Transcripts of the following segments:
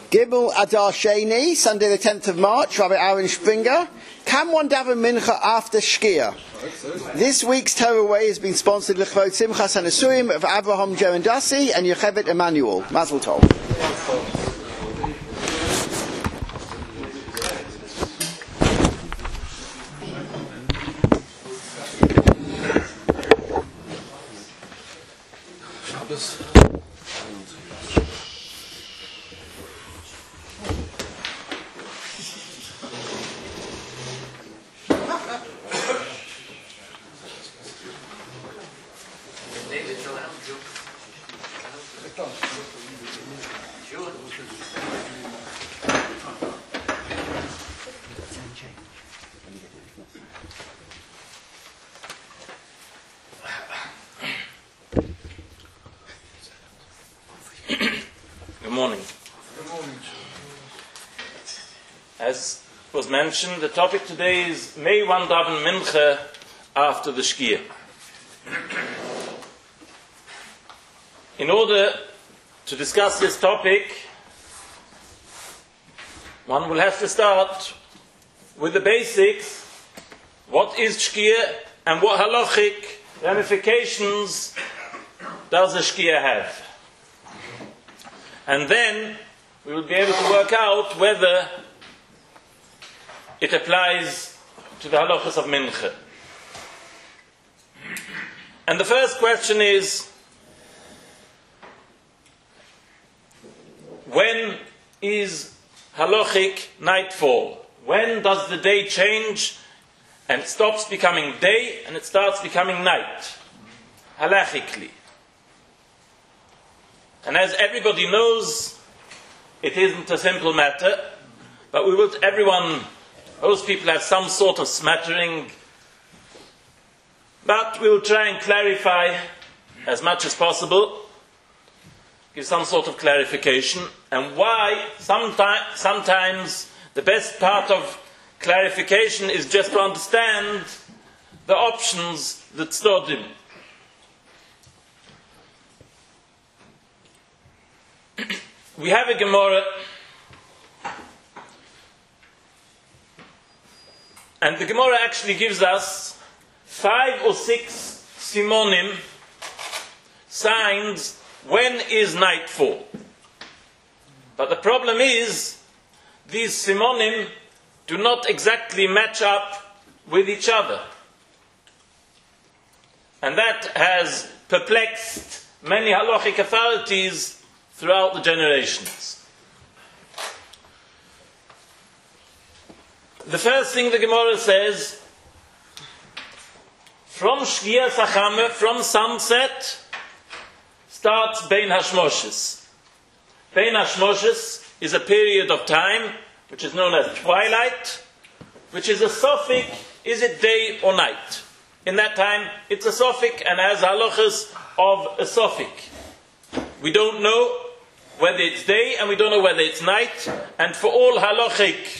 Gimel Adar Sheni, Sunday the 10th of March, Rabbi Aaron Springer. Can one daven mincha after Shkia? This week's Torah Way has been sponsored L'chvod Simchas HaNesuim of Avraham Jerendasi and Yocheved Emmanuel. Mazel Tov. As was mentioned, the topic today is May one daven mincha after the Shkia. In order to discuss this topic, one will have to start with the basics. What is Shkia and what halachic ramifications does a Shkia have? And then we will be able to work out whether it applies to the halachas of mincha. And the first question is, when is halachic nightfall? When does the day change and it stops becoming day and it starts becoming night? Halachically. And as everybody knows, it isn't a simple matter, but most people have some sort of smattering, but we will try and clarify as much as possible, give some sort of clarification, and why sometimes the best part of clarification is just to understand the options that stood in. We have a Gemara, and the Gemara actually gives us 5 or 6 simonim, signs, when is nightfall. But the problem is, these simonim do not exactly match up with each other. And that has perplexed many halachic authorities throughout the generations. The first thing the Gemara says, from Shkia Sachame, from sunset, starts Bein Hashmoshes. Bein Hashmoshes is a period of time which is known as twilight, which is a suffix, is it day or night? In that time, it's a suffix and has halachas of a suffix. We don't know whether it's day and we don't know whether it's night, and for all halachic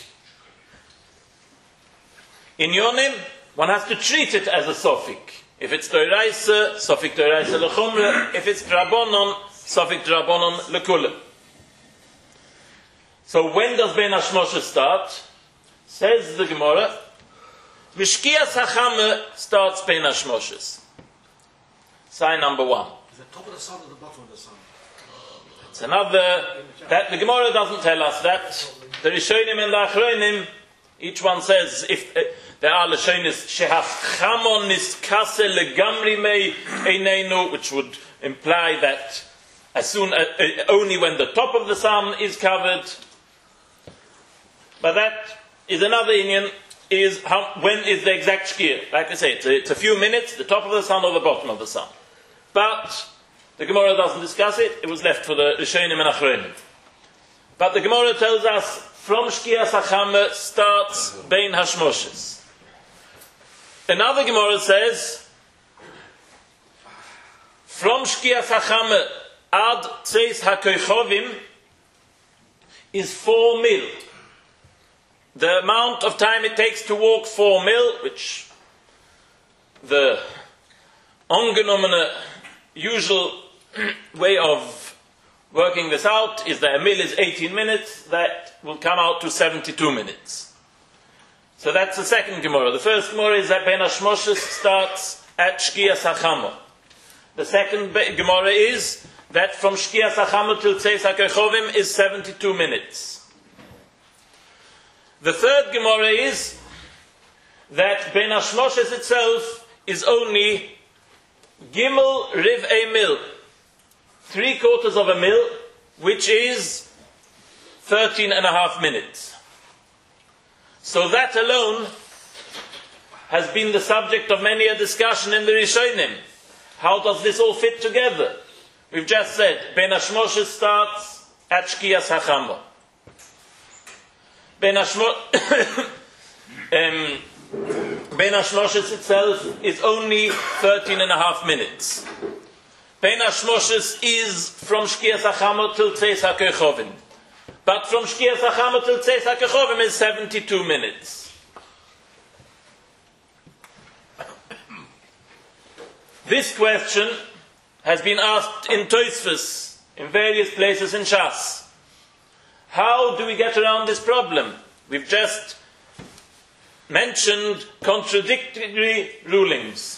in Yonim, one has to treat it as a suffix. If it's Doiraisa, suffix Doiraisa lechumre. If it's Drabonon, suffix Drabonon lekule. So when does Bein Hashmoshes start? Says the Gemara, Mishkia Sachame starts Bein Hashmoshes. Sign number 1. Is it top of the sun or the bottom of the sun? It's another, that the Gemara doesn't tell us that. The Rishonim and the Achronim, each one says, if there are Lashonis Shehafchamon Niskase Legamri Mei Eineinu, which would imply that only when the top of the sun is covered. But that is another Indian, is when is the exact Shkia? Like I say, it's a few minutes, the top of the sun or the bottom of the sun. But the Gemara doesn't discuss it, it was left for the Rishonim and Achronim. But the Gemara tells us, from Shkia Sachame starts Bein Hashmoshes. Another Gemara says, from Shkia Sachame ad Tzeis HaKoichovim is 4 mil. The amount of time it takes to walk 4 mil, which the angenommene usual way of working this out is that a mil is 18 minutes, that will come out to 72 minutes. So that's the second Gemara. The first Gemara is that Ben Hashmoshes starts at Shkias HaChamor. The second Gemara is that from Shkias HaChamor till Tzeis HaKechovim is 72 minutes. The third Gemara is that Ben Hashmoshes itself is only Gimel Riv a Mil, 3/4 of a mil, which is 13.5 minutes. So that alone has been the subject of many a discussion in the Rishonim. How does this all fit together? We've just said Ben Hashmoshes starts at Shkias HaChamor. Ben Hashmoshes itself is only 13.5 minutes. Ben Hashmoshes is from Shkias HaChamor till Tzeis HaKechovim. But from Shkias HaChamor till Tzeis HaKechovim is 72 minutes. This question has been asked in Tosfos, in various places in Shas. How do we get around this problem? We've just mentioned contradictory rulings.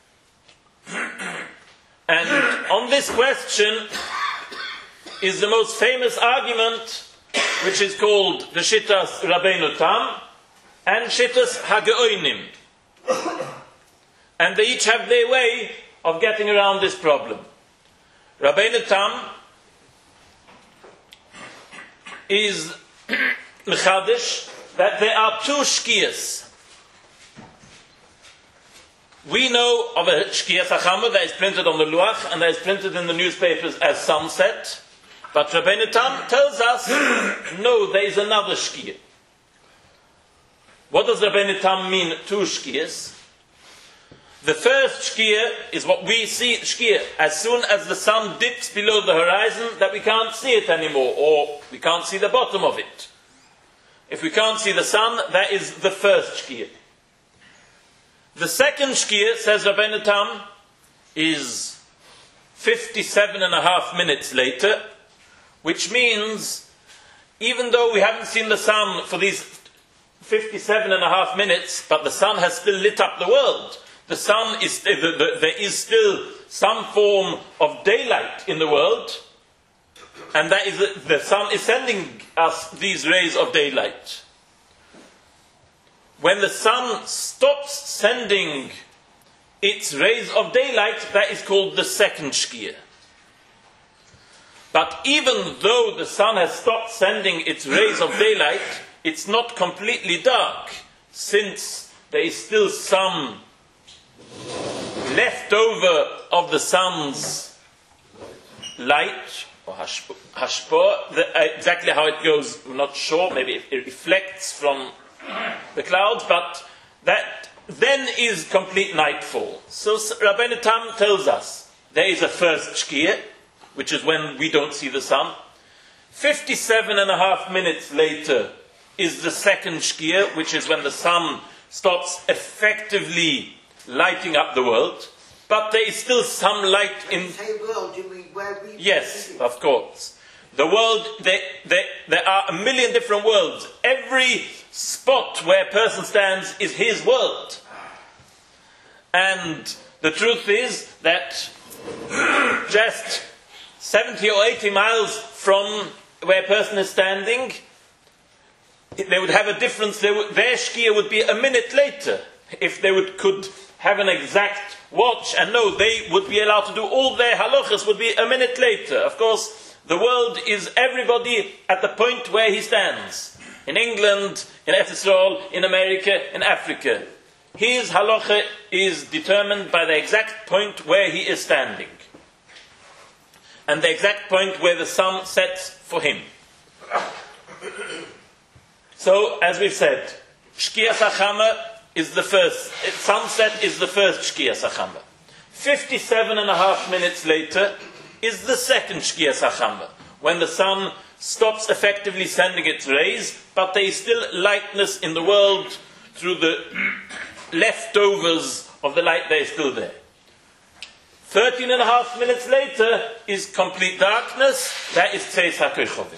And on this question is the most famous argument, which is called the Shittas Rabbeinu Tam and Shittas HaGeonim. And they each have their way of getting around this problem. Rabbeinu Tam is Mechadish that there are two Shkias. We know of a Shkias HaChamor that is printed on the Luach and that is printed in the newspapers as sunset. But Rabbeinu Tam tells us, no, there is another Shkia. What does Rabbeinu Tam mean, two Shkias? The first Shkia is what we see, Shkia, as soon as the sun dips below the horizon, that we can't see it anymore, or we can't see the bottom of it. If we can't see the sun, that is the first Shkia. The second Shkia, says Rabbeinu Tam, is 57.5 minutes later, which means, even though we haven't seen the sun for these 57.5 minutes, but the sun has still lit up the world. The sun is, there is still some form of daylight in the world, and that is the sun is sending us these rays of daylight. When the sun stops sending its rays of daylight, that is called the second Shkia. But even though the sun has stopped sending its rays of daylight, it's not completely dark, since there is still some leftover of the sun's light, or hashpor. Exactly how it goes, I'm not sure. Maybe it reflects from the clouds, but that then is complete nightfall. So Rabbeinu Tam tells us there is a first Shkia, which is when we don't see the sun. 57.5 minutes later is the second Shkia, which is when the sun stops effectively lighting up the world, but there is still some light in. Say world, you mean where we? Yes, of course. The world. There are a million different worlds. Every spot where a person stands is his world. And the truth is that just 70 or 80 miles from where a person is standing, they would have a difference. Their Shkia would be a minute later if they could have an exact watch, and no, they would be allowed to do all their halachas would be a minute later. Of course, the world is everybody at the point where he stands. In England, in Eretz Yisrael, in America, in Africa. His halacha is determined by the exact point where he is standing. And the exact point where the sun sets for him. So, as we've said, Shkias HaChamor is the first, sunset is the first Shkias HaChamor. 57.5 minutes later is the second Shkias HaChamor, when the sun stops effectively sending its rays, but there is still lightness in the world through the leftovers of the light that is still there. 13 and a half minutes later is complete darkness. That is Tzeis HaKochovim.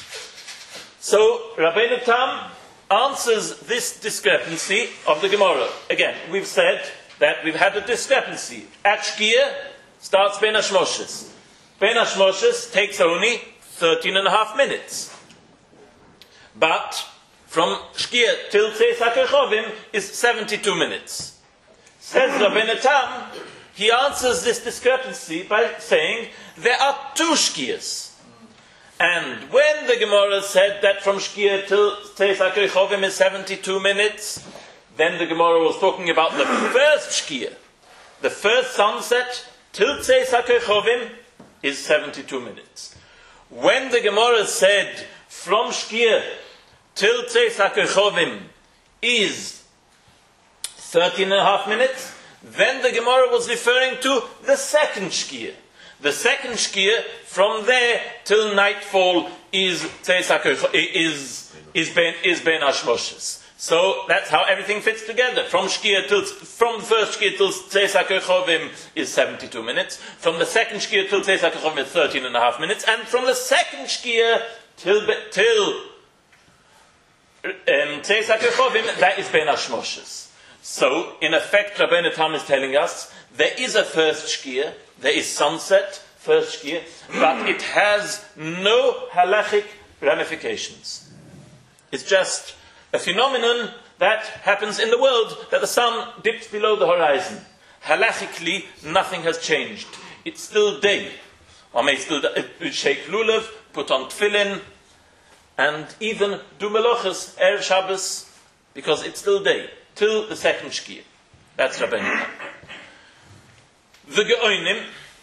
So Rabbeinu Tam answers this discrepancy of the Gemara. Again, we've said that we've had a discrepancy. At Shkia starts Ben Hashmoshes. Ben Hashmoshes takes only 13 and a half minutes. But from Shkia till Tzeis HaKochovim is 72 minutes. Says Rabbeinu Tam, he answers this discrepancy by saying there are two Shkias. And when the Gemara said that from Shkia till Tzeis HaKochovim is 72 minutes, then the Gemara was talking about the first Shkia. The first sunset till Tzeis HaKochovim is 72 minutes. When the Gemara said from Shkia till Tzeis HaKochovim is 13 and a half minutes, then the Gemara was referring to the second Shkia. The second Shkia, from there till nightfall, is Ben Hashmoshes. So that's how everything fits together. From the first Shkia till Tzeis HaKochovim is 72 minutes. From the second Shkia till Tzeis HaKochovim is 13 and a half minutes. And from the second Shkia till Tzeis HaKochovim, that is Ben Hashmoshes. So, in effect, Rabbeinu Tam is telling us there is a first Shkia, there is sunset, first Shkia, but it has no halachic ramifications. It's just a phenomenon that happens in the world, that the sun dips below the horizon. Halachically, nothing has changed. It's still day. One may still shake lulav, put on tefillin, and even do melachos, Erev Shabbos, because it's still day, till the second Shkia. That's Rabbeinu Tam. The Geonim,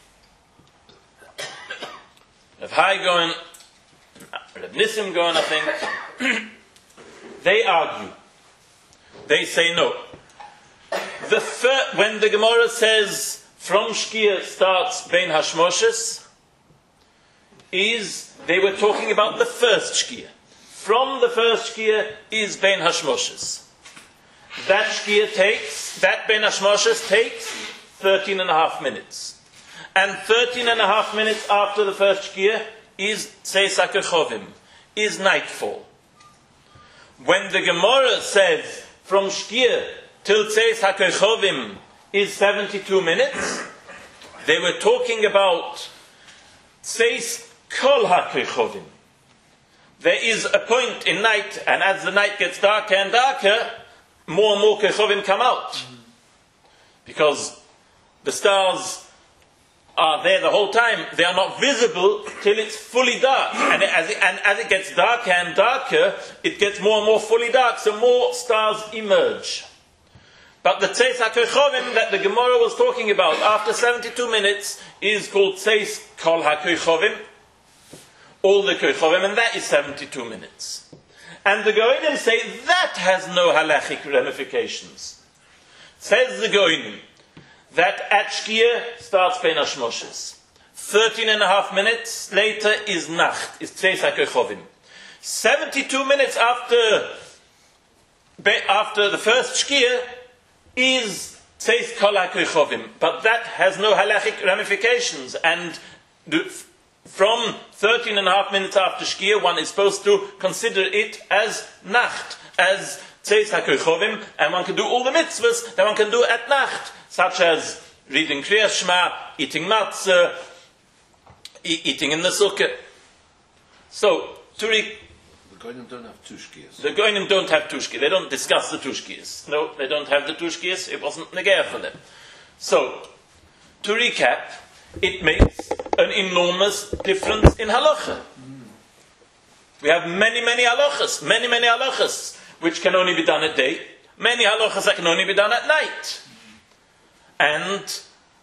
Rav Hai Gaon, Rav Nissim Gaon, I think, they argue. They say no. When the Gemara says from Shkia starts Ben Hashmoshes, they were talking about the first Shkia. From the first Shkia is Ben Hashmoshes. That Ben Hashmoshes takes 13 and a half minutes. And 13 and a half minutes after the first Shkia is Tzeis HaKochovim, is nightfall. When the Gemara says from Shkia till Tzeis HaKochovim is 72 minutes, they were talking about Tzeis Kol HaKochovim. There is a point in night, and as the night gets darker and darker, more and more Kochovim come out. Because the stars are there the whole time. They are not visible till it's fully dark. And as it gets darker and darker, it gets more and more fully dark, so more stars emerge. But the Tzeis HaKochovim that the Gemara was talking about after 72 minutes is called Tzeis Kol HaKochovim, all the Kochovim, and that is 72 minutes. And the Goinim say that has no halachic ramifications. Says the Goinim that at Shkia starts Ben Hashmoshes. 13 and a half minutes later is Nacht, is Tzeis HaKochovim. 72 minutes after the first Shkia is Tzeis Kol HaKochovim. But that has no halachic ramifications. And from 13 and a half minutes after Shkia, one is supposed to consider it as Nacht, as Tzeis HaKochovim, and one can do all the mitzvahs that one can do at Nacht, such as reading Kriyas Shema, eating matzah, eating in the sukkah. So, the Goyim don't have two Shkias. The Goyim don't have two Shkias. They don't discuss the two Shkias. No, they don't have the two Shkias. It wasn't negaya for them. So, to recap, it makes an enormous difference in halacha. We have many halachas, which can only be done at day. Many halachas that can only be done at night. And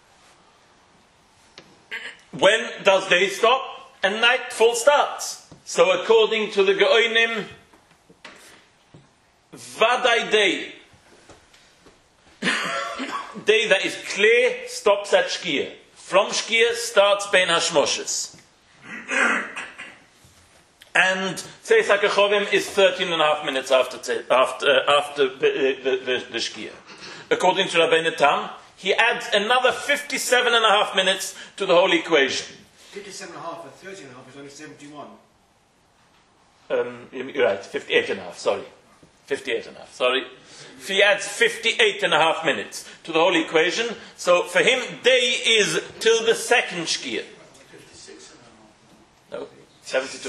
when does day stop and nightfall starts? So according to the Geonim, Vadai day, day that is clear, stops at Shkia. From Shkia starts Ben Hashmoshes. And Tzeis HaKochovim is 13 and a half minutes after the Shkia. According to Rabbeinu Tam, he adds another 57.5 minutes to the whole equation. 57.5 and 30.5 is only 71. You're right, 58.5, sorry. 58.5, sorry. He adds 58.5 minutes to the whole equation. So for him, day is till the second shkia. No, 72.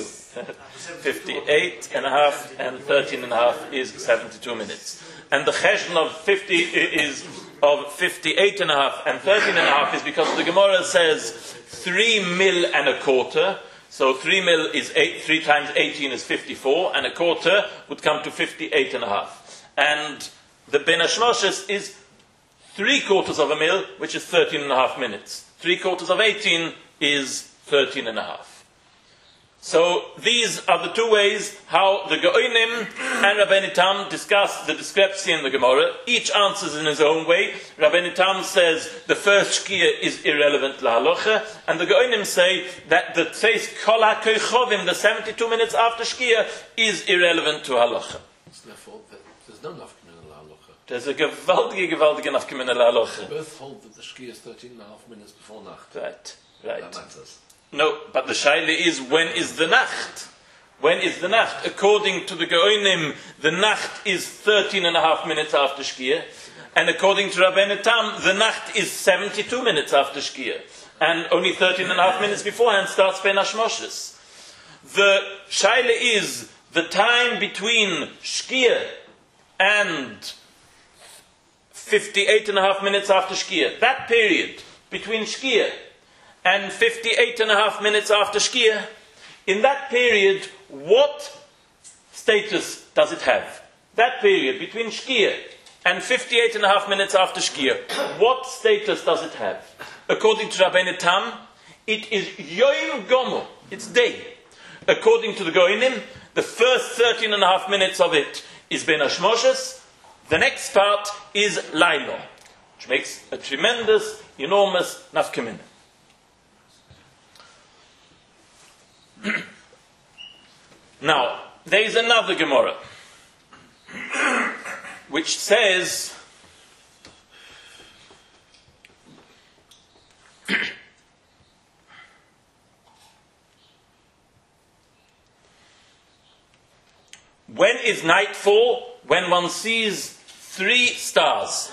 58.5 and 13.5 is 72 minutes. And the cheshbon of 50 is of 58.5 and 13.5 is because the Gemara says 3 mil and a quarter. So 3 mil is 3 times 18 is 54, and a quarter would come to 58.5. And the Ben Hashmoshes is 3/4 of a mil, which is 13.5 minutes. 3/4 of 18 is 13.5. So these are the two ways how the Geonim and Rabbeinu Tam discuss the discrepancy in the Gemara. Each answers in his own way. Rabbeinu Tam says the first shkia is irrelevant la halacha, and the Geonim say that the tzeis kol ha-koichovim, the 72 minutes after shkia, is irrelevant to halacha. So therefore, there's no nafkamina la halacha. There's a gewaltige nafkamina la halacha. They both hold that the shkia is 13.5 minutes before nacht. Right. That matters. No, but the shaila is, when is the nacht? When is the nacht? According to the Geonim, the nacht is 13.5 minutes after shkia, and according to Rabbeinu Tam, the nacht is 72 minutes after shkia, and only 13.5 minutes beforehand starts Ben Hashmoshes. The shaila is the time between shkia and 58.5 minutes after shkia. That period between shkia and 58.5 minutes after shkia, in that period, what status does it have? That period between shkia and 58.5 minutes after shkia, what status does it have? According to Rabbeinu Tam, it is Yom Gomo, it's day. According to the Goinim, the first 13.5 minutes of it is Ben Hashmoshes, the next part is Lailo, which makes a tremendous, enormous nafkamina. Now, there is another Gemara which says when is nightfall? When one sees 3 stars.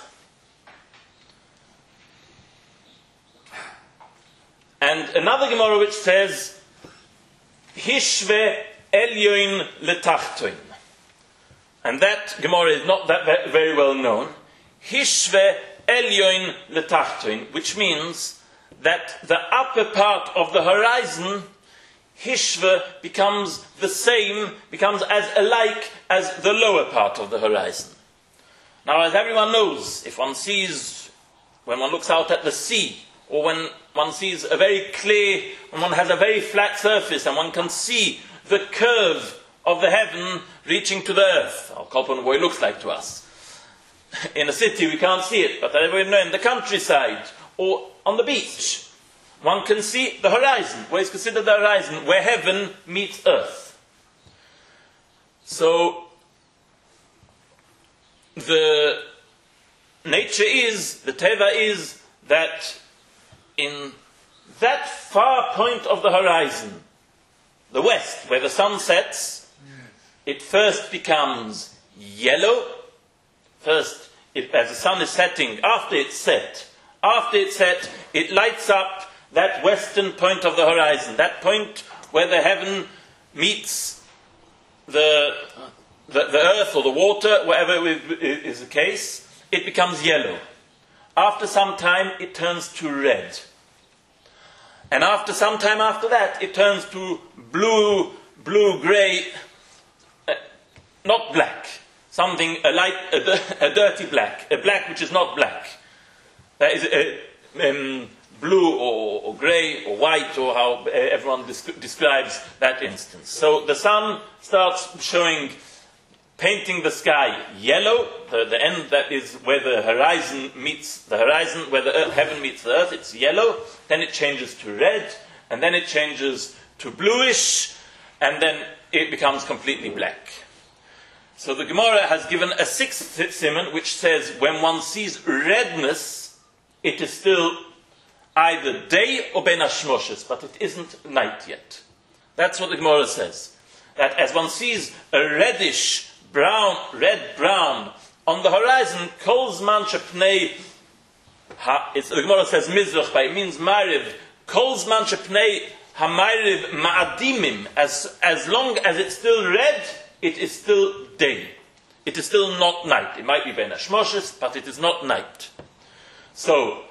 And another Gemara which says Hishve Elyoin Letachtoin. And that Gemara is not that very well known. Hishve Elyoin Letachtoin, which means that the upper part of the horizon, Hishve, becomes the same, becomes as alike as the lower part of the horizon. Now, as everyone knows, if one sees, when one looks out at the sea, or when one sees a very clear, when one has a very flat surface and one can see the curve of the heaven reaching to the earth. I'll call upon what it looks like to us. In a city we can't see it, but in the countryside or on the beach, one can see the horizon, what is considered the horizon, where heaven meets earth. So, the nature is, the teva is, that in that far point of the horizon, the west, where the sun sets, it first becomes yellow. First, as the sun is setting, after it's set, it lights up that western point of the horizon, that point where the heaven meets the earth or the water, whatever is the case, it becomes yellow. After some time, it turns to red. And after some time after that, it turns to blue-grey, not black, something a dirty black, a black which is not black. That is blue or grey or white, or how everyone describes that instance. So the sun starts painting the sky yellow, the end that is where the horizon meets the horizon, where the heaven meets the earth, it's yellow, then it changes to red, and then it changes to bluish, and then it becomes completely black. So the Gemara has given a 6th siman which says when one sees redness, it is still either day or ben hashmoshes, but it isn't night yet. That's what the Gemara says. That as one sees a reddish, red-brown on the horizon, kol zman shepnei, the Gemara says mizrach, but it means mariv, kol zman shepnei hamayriv ma'adimim, as long as it's still red, it is still day. It is still not night. It might be ben hashmoshes, but it is not night. So,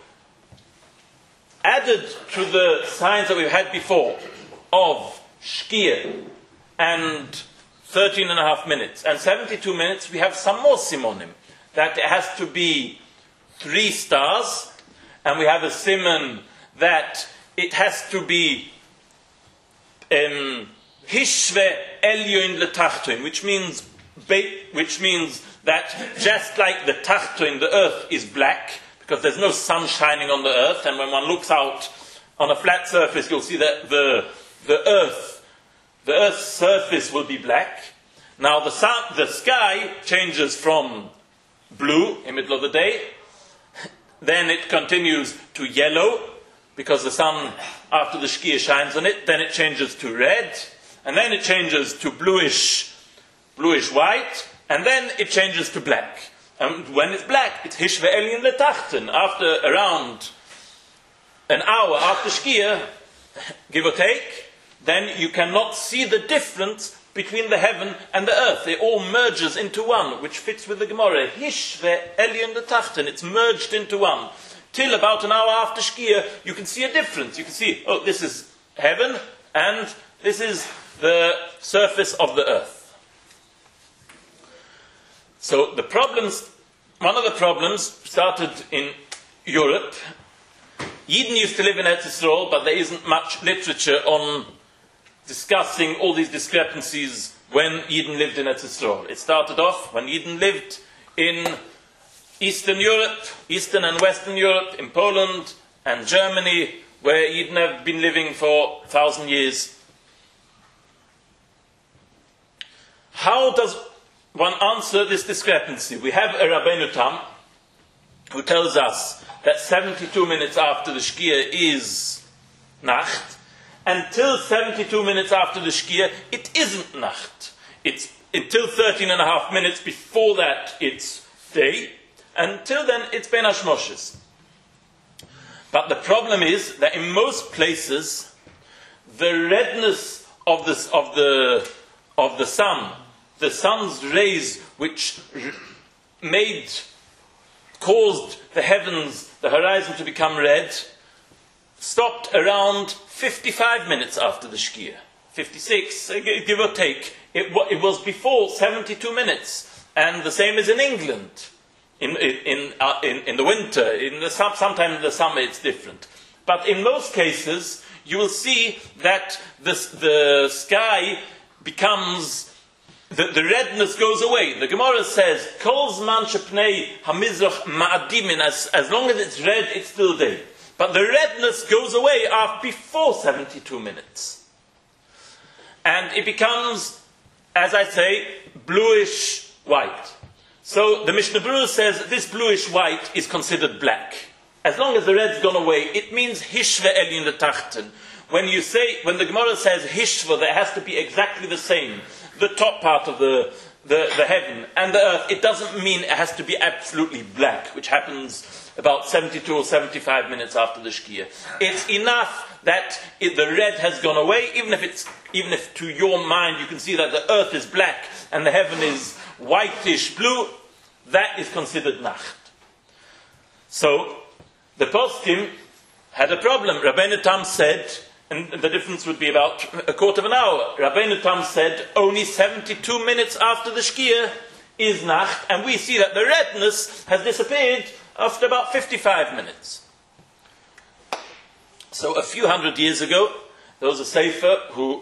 added to the signs that we've had before of shkia and 13 and a half minutes and 72 minutes, we have some more simonim. That it has to be 3 stars, and we have a simon that it has to be hishve elyon letachtoin, which means that just like the tachtoin, the earth is black, because there's no sun shining on the earth, and when one looks out on a flat surface, you'll see that the earth's surface will be black. Now the sky changes from blue in the middle of the day, then it continues to yellow, because the sun, after the shkia, shines on it, then it changes to red, and then it changes to bluish white, and then it changes to black. And when it's black, it's hishve elyon letachten. After around an hour after shkia, give or take, then you cannot see the difference between the heaven and the earth. It all merges into one, which fits with the Gemara. Hishve elyon letachten. It's merged into one. Till about an hour after shkia, you can see a difference. You can see, oh, this is heaven, and this is the surface of the earth. So one of the problems started in Europe. Yidden used to live in Eretz Yisrael, but there isn't much literature on discussing all these discrepancies when Yidden lived in Eretz Yisrael. It started off when Yidden lived in Eastern and Western Europe, in Poland and Germany, where Yidden have been living for 1,000 years. How does one answer this discrepancy? We have a Rabbeinu Tam who tells us that 72 minutes after the shkia is Nacht. Until 72 minutes after the shkia, it isn't Nacht. It's until 13 and a half minutes before that, it's day. Until then, it's ben hashmoshes. But the problem is that in most places, the redness of the sun, the sun's rays, which caused the heavens, the horizon to become red, stopped around 55 minutes after the shkia. 56, give or take. It was before 72 minutes. And the same is in England. In the winter, sometime in the summer it's different. But in most cases, you will see that the sky becomes, the redness goes away. The Gemara says, Kol zman shepnei hamizrach ma'adimin, as long as it's red, it's still day. But the redness goes away before 72 minutes. And it becomes, as I say, bluish white. So the Mishnah Berurah says this bluish white is considered black. As long as the red's gone away, it means hishve elyon letachten. When the Gemara says hishva, there has to be exactly the same. The top part of the heaven and the earth, it doesn't mean it has to be absolutely black, which happens about 72 or 75 minutes after the shkia. It's enough that the red has gone away, even if to your mind you can see that the earth is black and the heaven is whitish blue, that is considered Nacht. So, the poskim had a problem. Rabbeinu Tam said, and the difference would be about a quarter of an hour. Rabbeinu Tam said, only 72 minutes after the shkia is Nacht, and we see that the redness has disappeared after about 55 minutes. So, a few hundred years ago, there was a sefer who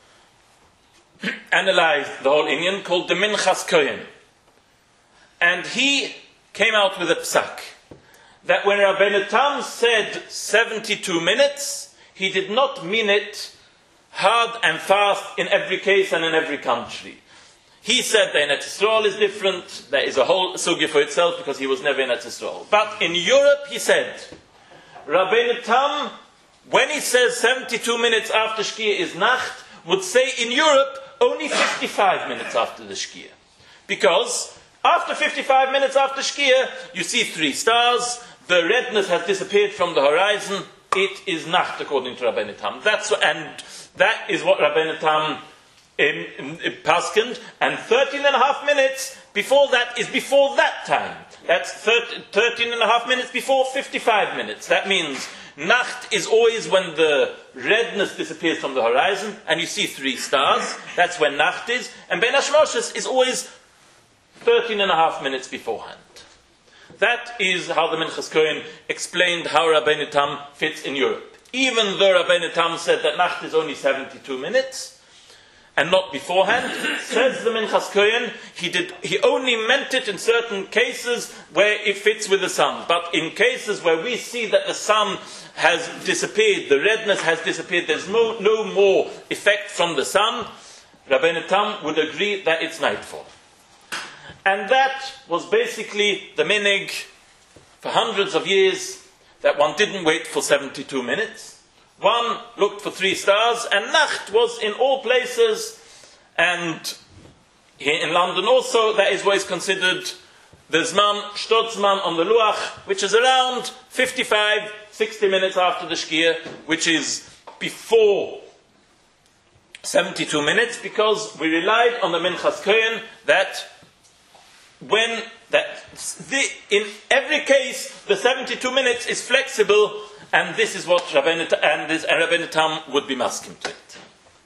analyzed the whole Inyan called the Minchas Kohen. And he came out with a psak that when Rabbeinu Tam said 72 minutes, he did not mean it hard and fast in every case and in every country. He said that in Eretz Yisrael is different. There is a whole sugya for itself because he was never in Eretz Yisrael. But in Europe, he said, Rabbeinu Tam, when he says 72 minutes after Shkia is Nacht, would say in Europe only 55 minutes after the Shkia. Because after 55 minutes after Shkia, you see 3 stars, the redness has disappeared from the horizon, it is Nacht according to Rabbeinu Tam. That is what Rabbeinu Tam paskened, and 13 and a half minutes before that is before that time. That's 13 and a half minutes before 55 minutes. That means Nacht is always when the redness disappears from the horizon and you see 3 stars. That's when Nacht is. And Ben Hashmoshes is always 13 and a half minutes beforehand. That is how the Minchas Kohen explained how Rabbeinu Tam fits in Europe. Even though Rabbeinu Tam said that Nacht is only 72 minutes, and not beforehand, says the Minchas Kohen, he only meant it in certain cases where it fits with the sun. But in cases where we see that the sun has disappeared, the redness has disappeared, there's no more effect from the sun, Rabbeinu Tam would agree that it's nightfall. And that was basically the minig for hundreds of years, that one didn't wait for 72 minutes. One looked for 3 stars, and Nacht was in all places, and here in London also, that is what is considered the Zman, Shtotzman on the Luach, which is around 55, 60 minutes after the Shkia, which is before 72 minutes, because we relied on the Minchas Kohen that in every case, the 72 minutes is flexible, and this is what Rabbeinu Tam would be masking to it.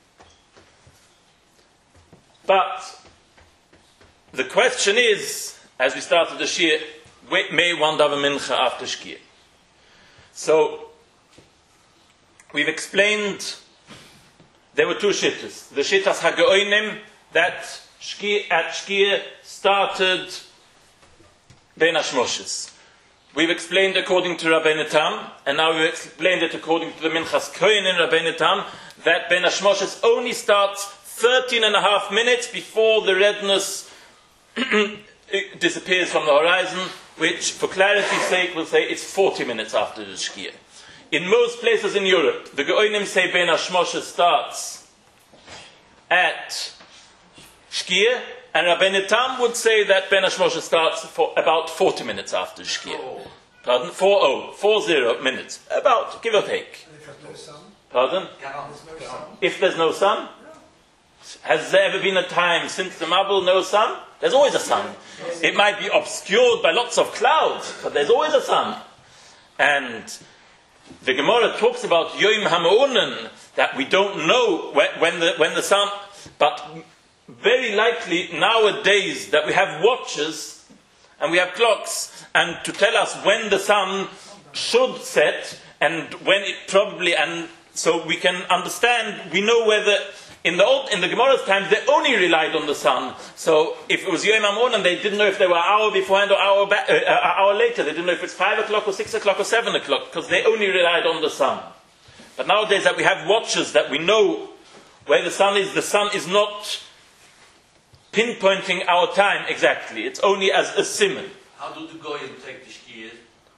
But the question is, as we started the Shir, may one daven mincha after Shkia? So we've explained there were 2 shittas. The shittas hageoinim, that at Shkia started Ben Hashmoshes. We've explained according to Rabbeinu Tam, and now we've explained it according to the Minchas Kohen in Rabbeinu Tam, that Ben Hashmoshes only starts 13 and a half minutes before the redness disappears from the horizon, which, for clarity's sake, we'll say it's 40 minutes after the Shkia. In most places in Europe, the Geonim say Ben Hashmoshes starts at Shkia, and Rabbeinu Tam would say that Ben Hashmoshes starts for about 40 minutes after Shkia. Pardon? 40 minutes. About, give or take. And if there's no sun? Pardon? If there's no sun? Has there ever been a time since the Mabul no sun? There's always a sun. It might be obscured by lots of clouds, but there's always a sun. And the Gemara talks about Yom HaMa'unen, that we don't know when the sun, but very likely nowadays that we have watches and we have clocks, and to tell us when the sun should set and when it probably, and so we can understand, we know whether in the Gemara's times they only relied on the sun. So if it was Yom HaMa'unen, they didn't know if they were an hour beforehand or hour later. They didn't know if it's 5 o'clock or 6 o'clock or 7 o'clock, because they only relied on the sun. But nowadays that we have watches that we know where the sun is not pinpointing our time exactly. It's only as a simon. How do the Goyim take the Shkia?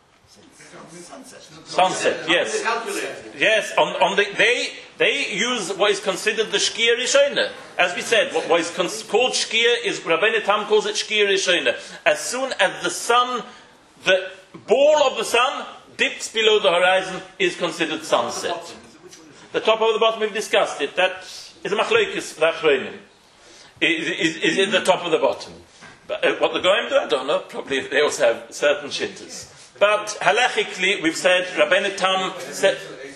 Sunset, yes. Yes, they use what is considered the Shkia Rishona. As we said, what is called Shkia is, Rabbeinu Tam calls it Shkia Rishona. As soon as the sun, the ball of the sun dips below the horizon, is considered sunset. The top or the bottom, we've discussed it. That is a machlokes v'achronim. Is in the top of the bottom. But what the Goyim do, I don't know. Probably they also have certain shittas. But halachically, we've said, Rabbeinu Tam said,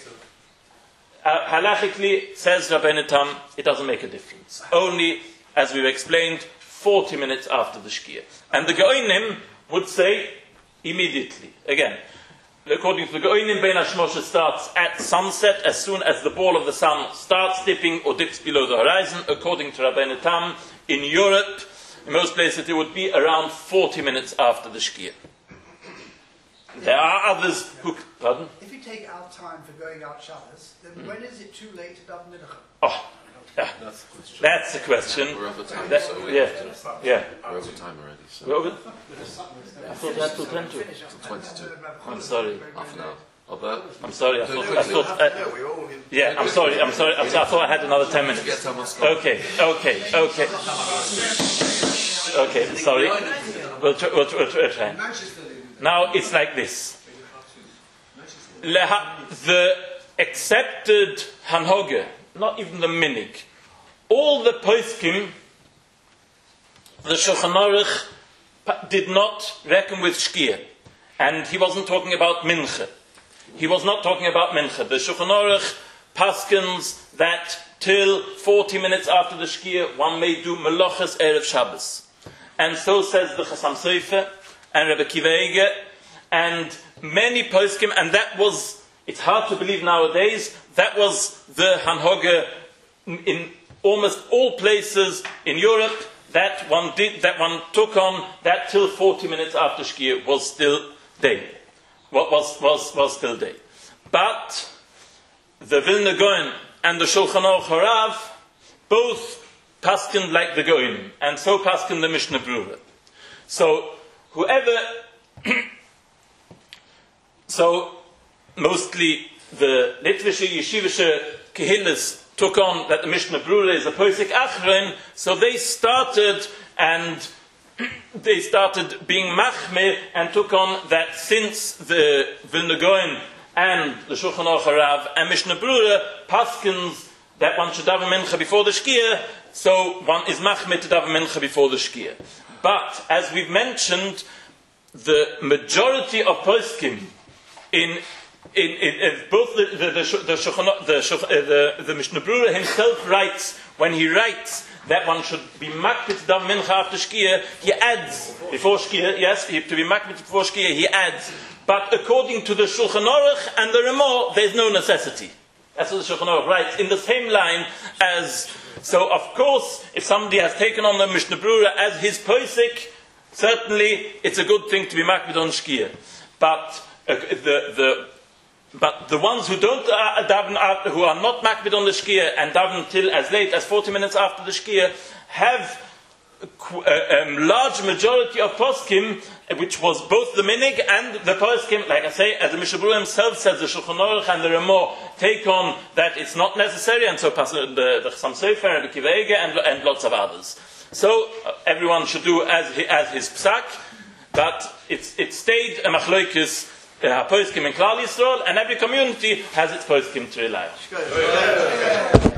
halachically says Rabbeinu Tam, it doesn't make a difference. Only, as we've explained, 40 minutes after the Shkia. And the Goyim would say immediately. Again, according to the Goyim, Ben Hashmoshes starts at sunset as soon as the ball of the sun starts dipping or dips below the horizon. According to Rabbeinu Tam, in Europe, in most places it would be around 40 minutes after the Shkia. There are others who... Pardon? If you take our time for going out Shabbos, then when is it too late to daven mincha? Oh, That's the question. We're over time, That- so we yeah, have to. yeah. We're over time already, so. We're over. I thought we had till 10 to. 22. I'm sorry. Half an hour. Albert? I'm sorry. I thought. Yeah, I'm sorry. I thought I had another 10 minutes. Get Thomas. Okay. Sorry. We'll try. Now it's like this. The accepted Hanhoge, not even the minig, all the poskim, the Shulchan Aruch did not reckon with Shkia, and he wasn't talking about Mincha. The Shulchan Aruch paskins that till 40 minutes after the Shkia one may do Meloches Erev Shabbos, and so says the Chasam Sofer and Rebbe Kiva Eger and many poskim, and that was, it's hard to believe nowadays, that was the Hanhoge in almost all places in Europe, that one took on, that till 40 minutes after Shkia was still day. Was still day. But the Vilna Gaon and the Shulchan Aruch Harav both paskin like the Goyim, and so paskin the Mishnah Brura. So whoever so mostly the Litvische Yeshivische Kehillas took on that the Mishnah Brura is a Posik Achron, so they started being machmir and took on that since the Vilna Gaon and the Shulchan Aruch Harav and Mishnah Brura paskins that one should daven mincha before the shkia, so one is machmir to daven mincha before the shkia. But as we've mentioned, the majority of poskim in both the Mishnah Brura himself writes, when he writes that one should be makbid to daven mincha after shkia, he adds before shkia, yes, to be makbid before shkia, he adds, but according to the Shulchan Aruch and the Ramah, there's no necessity. That's what the Shulchan Aruch writes in the same line as. So, of course, if somebody has taken on the Mishnah Brura as his posik, certainly it's a good thing to be makbid on shkia. But the ones who don't daven, who are not makbid on the shkia and daven till as late as 40 minutes after the shkia, have a large majority of poskim, which was both the minig and the poskim, like I say, as the Mishnah Brura himself says, the Shulchan Aruch and the Ramah take on that it's not necessary, and so the Chasam Sofer and the Kiva Eger and lots of others. So everyone should do as his psak, but it stayed a machloikis poskim in Klal Yisrael, and every community has its poskim to rely on.